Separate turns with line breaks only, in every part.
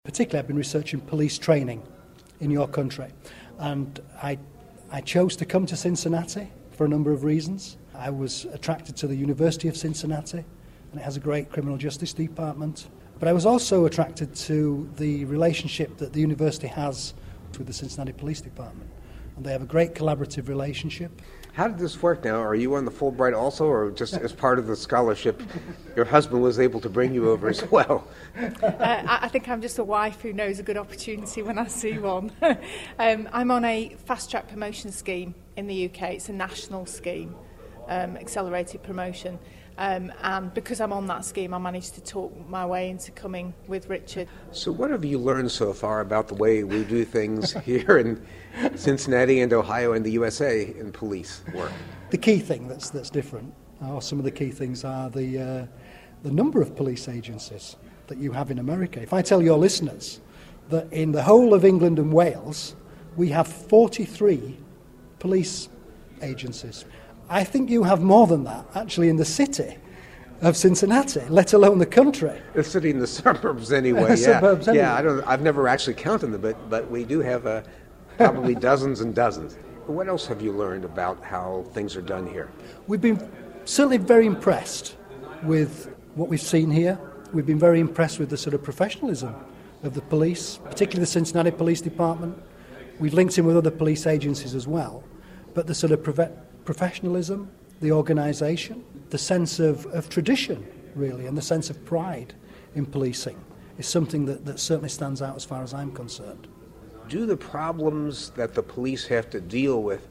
Particularly, I've been researching police training in your country, and I chose to come to Cincinnati for a number of reasons. I was attracted to the University of Cincinnati, and it has a great criminal justice department. But I was also attracted to the relationship that the university has with the Cincinnati Police Department, and they have a great collaborative relationship.
How did this work now? Are you on the Fulbright also, or just as part of the scholarship, your husband was able to bring you over as well?
I think I'm just a wife who knows a good opportunity when I see one. I'm on a fast-track promotion scheme in the UK. It's a national scheme, accelerated promotion. And because I'm on that scheme, I managed to talk my way into coming with Richard.
So what have you learned so far about the way we do things here in Cincinnati and Ohio and the USA in police work?
The key thing that's different, or some of the key things, are the number of police agencies that you have in America. If I tell your listeners that in the whole of England and Wales, we have 43 police agencies. I think you have more than that, actually, in the city of Cincinnati, let alone the country.
The city in the suburbs, anyway. Yeah.
Suburbs, anyway.
Yeah, I've never actually counted them, but we do have probably dozens and dozens. What else have you learned about how things are done here?
We've been certainly very impressed with what we've seen here. We've been very impressed with the sort of professionalism of the police, particularly the Cincinnati Police Department. We've linked in with other police agencies as well, but the sort of professionalism, the organisation, the sense of tradition, really, and the sense of pride in policing is something that certainly stands out as far as I'm concerned.
Do the problems that the police have to deal with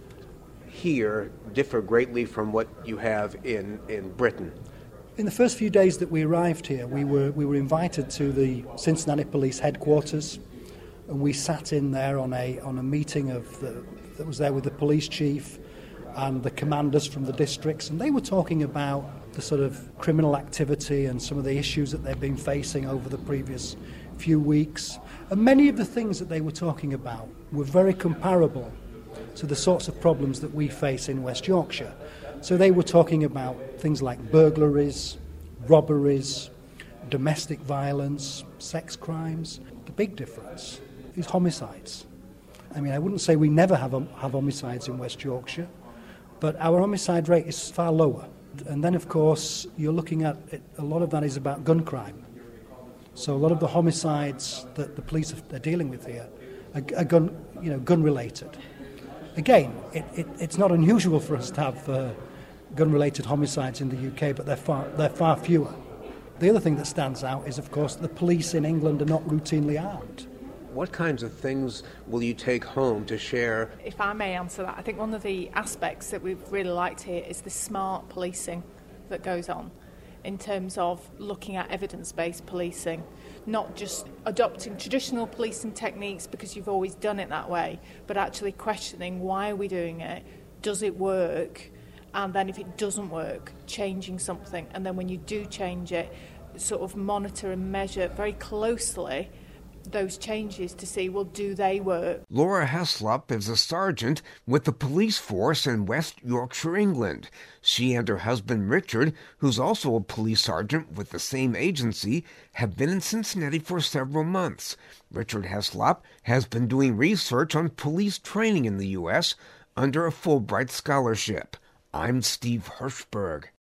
here differ greatly from what you have in Britain?
In the first few days that we arrived here, we were invited to the Cincinnati Police headquarters, and we sat in there on a meeting that was there with the police chief and the commanders from the districts, and they were talking about the sort of criminal activity and some of the issues that they've been facing over the previous few weeks. And many of the things that they were talking about were very comparable to the sorts of problems that we face in West Yorkshire. So they were talking about things like burglaries, robberies, domestic violence, sex crimes. The big difference is homicides. I mean, I wouldn't say we never have homicides in West Yorkshire, but our homicide rate is far lower. And then, of course, you're looking at it, a lot of that is about gun crime. So a lot of the homicides that the police are dealing with here are gun-related. Again, it's not unusual for us to have gun-related homicides in the UK, but they're far fewer. The other thing that stands out is, of course, the police in England are not routinely armed.
What kinds of things will you take home to share?
If I may answer that, I think one of the aspects that we've really liked here is the smart policing that goes on in terms of looking at evidence-based policing, not just adopting traditional policing techniques because you've always done it that way, but actually questioning why are we doing it, does it work, and then if it doesn't work, changing something, and then when you do change it, sort of monitor and measure very closely those changes to see, well, do they work?
Laura Heslop is a sergeant with the police force in West Yorkshire, England. She and her husband Richard, who's also a police sergeant with the same agency, have been in Cincinnati for several months. Richard Heslop has been doing research on police training in the U.S. under a Fulbright scholarship. I'm Steve Hirschberg.